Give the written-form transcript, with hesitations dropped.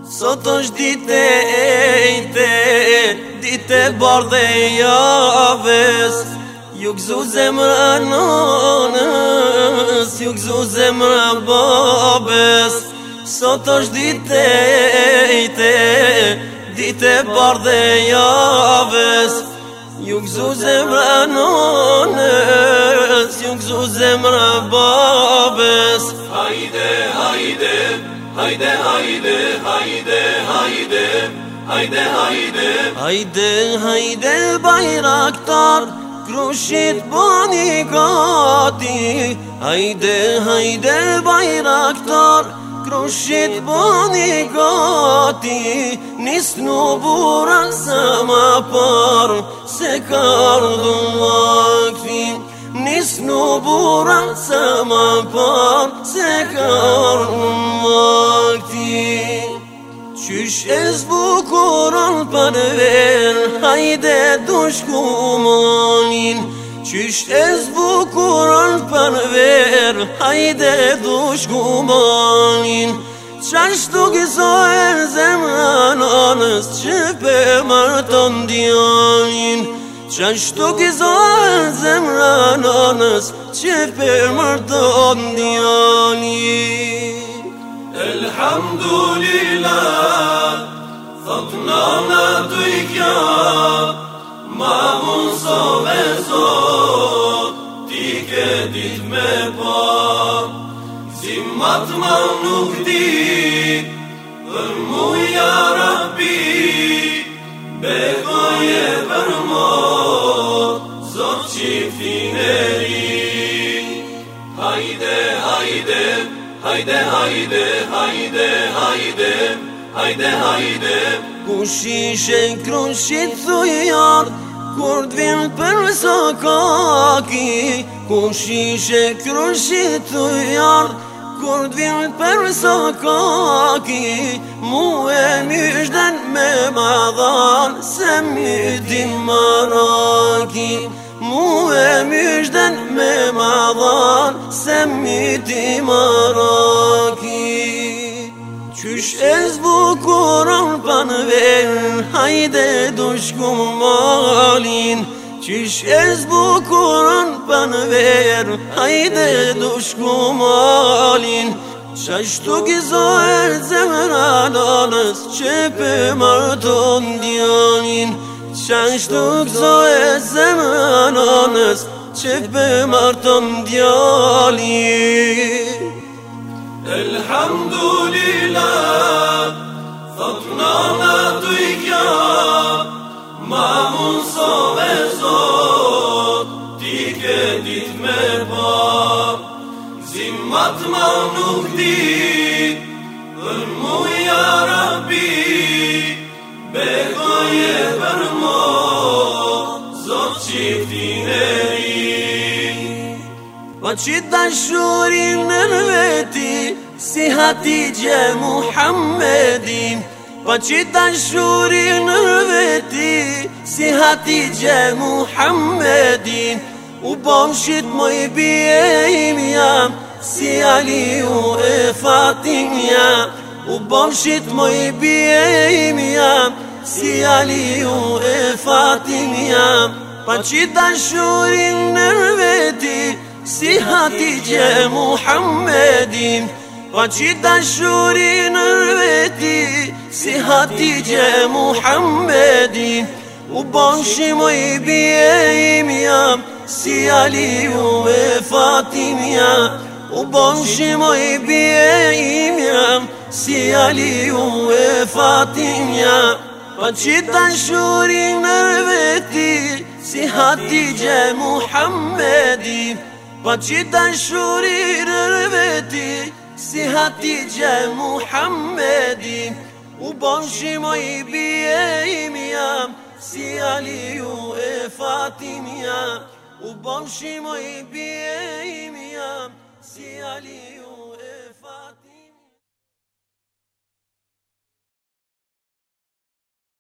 Sot është dite dite bardhe javës, ju gëzu zemra nonës, ju gëzu zemra babës. Sot është dite bardhe javës, ju gëzu zemra nonës, ju gëzu zemra babës. Hajde, hajde, hajde, hajde, hajde, hajde, hajde, hajde. Hajde, hajde bayraktar, krushit bani gati. Hajde, hajde bayraktar, krushit bani gati. Nisnu bura sama par, se kardhu vakti. Nisnu bura sama par, se kardhu vakti. Qysh e zbukuron për ver, hajde dushku monin. Qysh e zbukuron për ver, hajde dushku monin. Qashtu gëzohen zemra nonës, që për marton djanin. Qashtu gëzohen zemra nonës, që për marton djanin. Elhamdulillah, thot nana dujkja, ma mun sove zot, ti ke dit me pa. Zimmat ma nuk dit, për mu ja Rabbi, bekoje për mot, zot qiftin e ri. Hajde, hajde, hajde, hajde, hajde, hajde, hajde, hajde. Kush ishe krushit thujar, kur t'vin për sokaki. Kush ishe krushit thujar, kur t'vin për sokaki. Mu e myshden me madhan, se myti maraki. Mu e myshden me madhan, se myti maraki. Qysh e zbukuron për ver, hajde dushku malin. Qysh e zbukuron për ver, hajde dushku malin. Qashtu gëzohen zemra nonës, që për marton djanin. Qashtu gëzohen zemra nonës, që për marton djanin. Elhamdulillah, thot nana dujkja, ma mun sove zot, ti ke dit me pa. Zimmat ma nuk dit, për mu ja Rabbi, bekoje për mot, zot qiftin e ri. Pa që dashurin në veti, si Hatije Muhammedin. Pa që dashurin në veti, si Hatije Muhammedin. U bomshit moj bjejim jam, si Aliu e Fatimja. U bomshit moj bjejim jam, si Aliu e Fatimja. Pa që dashurin në veti, si Hatije Muhammedin. Pa që dashurin në veti, si Hatije Muhammedin. U bomshi moj bjejim jam, si Aliu e Fatimja. U bomshi moj bjejim jam, si Aliu e Fatimja. Pa që dashurin në veti, si Hatije Muhammedin. Pa që dashurin në veti, si Hatije Muhammedin. U bomshi moj bjejim jam, si Aliu e Fatimja. U bomshi moj bjejim jam, si Aliu